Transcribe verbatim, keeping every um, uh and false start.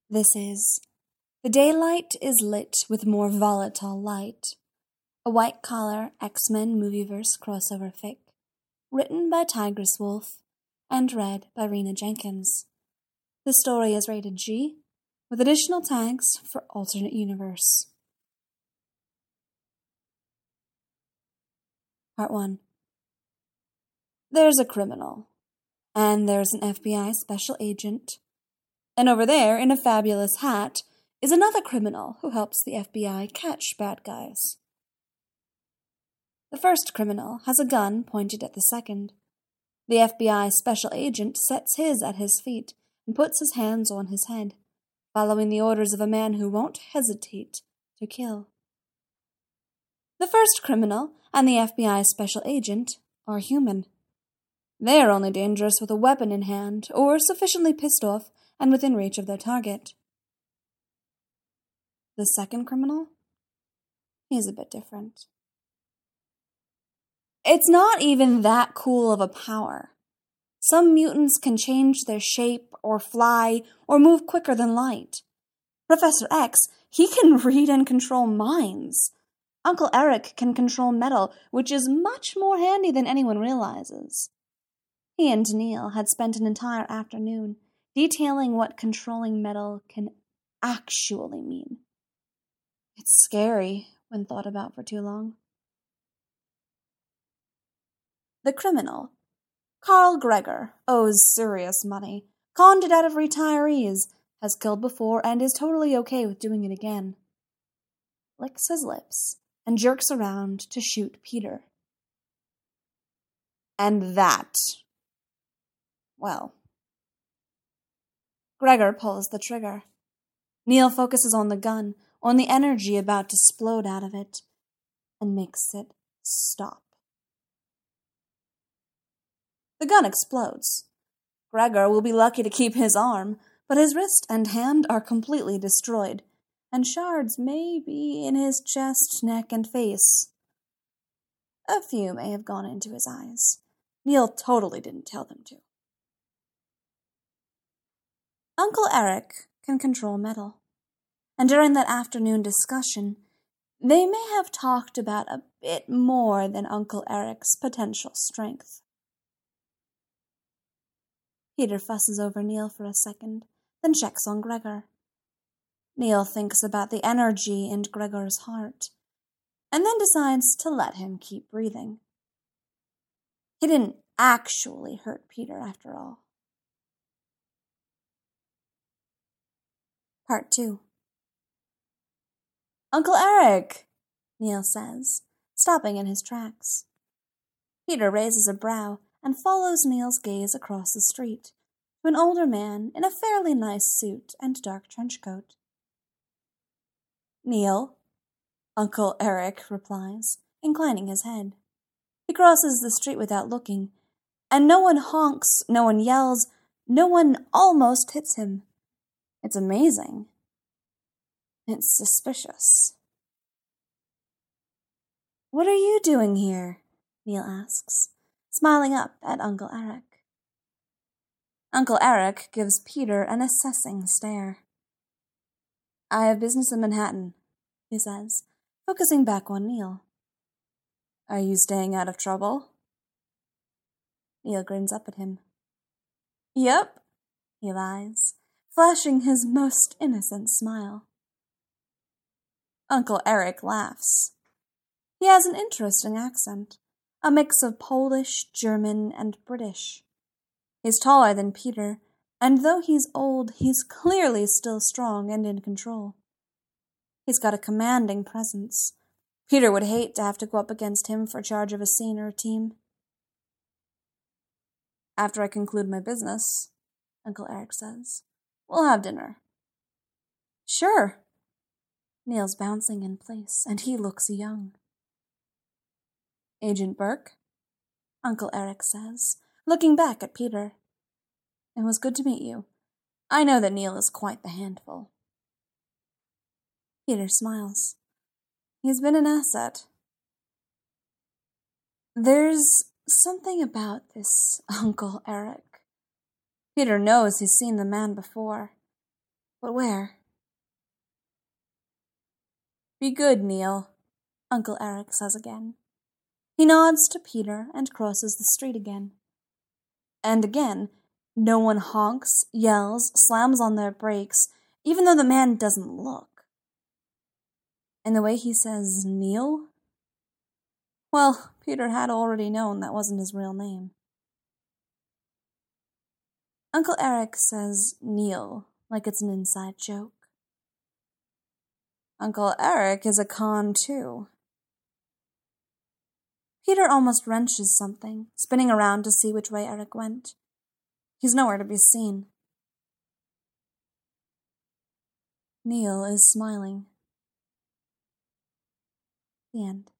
This is The Daylight is Lit with More Volatile Light, a white-collar X-Men Movieverse crossover fic, written by Tigress Wolf and read by Rena Jenkins. The story is rated G, with additional tags for alternate universe. Part one. There's a criminal, and there's an F B I special agent, and over there, in a fabulous hat, is another criminal who helps the F B I catch bad guys. The first criminal has a gun pointed at the second. The F B I special agent sets his at his feet and puts his hands on his head, following the orders of a man who won't hesitate to kill. The first criminal and the F B I special agent are human. They're only dangerous with a weapon in hand or sufficiently pissed off and within reach of their target. The second criminal? He's a bit different. It's not even that cool of a power. Some mutants can change their shape or fly or move quicker than light. Professor X, he can read and control minds. Uncle Eric can control metal, which is much more handy than anyone realizes. He and Neil had spent an entire afternoon detailing what controlling metal can actually mean. It's scary when thought about for too long. The criminal, Carl Gregor, owes serious money, conned it out of retirees, has killed before, and is totally okay with doing it again. Licks his lips and jerks around to shoot Peter. And that, well, Gregor pulls the trigger. Neil focuses on the gun, on the energy about to explode out of it, and makes it stop. The gun explodes. Gregor will be lucky to keep his arm, but his wrist and hand are completely destroyed, and shards may be in his chest, neck, and face. A few may have gone into his eyes. Neil totally didn't tell them to. Uncle Eric can control metal, and during that afternoon discussion, they may have talked about a bit more than Uncle Eric's potential strength. Peter fusses over Neil for a second, then checks on Gregor. Neil thinks about the energy in Gregor's heart, and then decides to let him keep breathing. He didn't actually hurt Peter after all. Part two. Uncle Eric, Neil says, stopping in his tracks. Peter raises a brow and follows Neil's gaze across the street to an older man in a fairly nice suit and dark trench coat. Neil, Uncle Eric replies, inclining his head. He crosses the street without looking, and no one honks, no one yells, no one almost hits him. It's amazing. It's suspicious. What are you doing here? Neil asks, smiling up at Uncle Eric. Uncle Eric gives Peter an assessing stare. I have business in Manhattan, he says, focusing back on Neil. Are you staying out of trouble? Neil grins up at him. Yep, he lies, flashing his most innocent smile. Uncle Eric laughs. He has an interesting accent, a mix of Polish, German, and British. He's taller than Peter, and though he's old, he's clearly still strong and in control. He's got a commanding presence. Peter would hate to have to go up against him for charge of a scene or a team. After I conclude my business, Uncle Eric says, we'll have dinner. Sure. Neil's bouncing in place, and he looks young. Agent Burke, Uncle Eric says, looking back at Peter. It was good to meet you. I know that Neil is quite the handful. Peter smiles. He's been an asset. There's something about this Uncle Eric. Peter knows he's seen the man before. But where? Be good, Neil, Uncle Eric says again. He nods to Peter and crosses the street again. And again, no one honks, yells, slams on their brakes, even though the man doesn't look. And the way he says Neil? Well, Peter had already known that wasn't his real name. Uncle Eric says Neil like it's an inside joke. Uncle Eric is a con, too. Peter almost wrenches something, spinning around to see which way Eric went. He's nowhere to be seen. Neil is smiling. The end.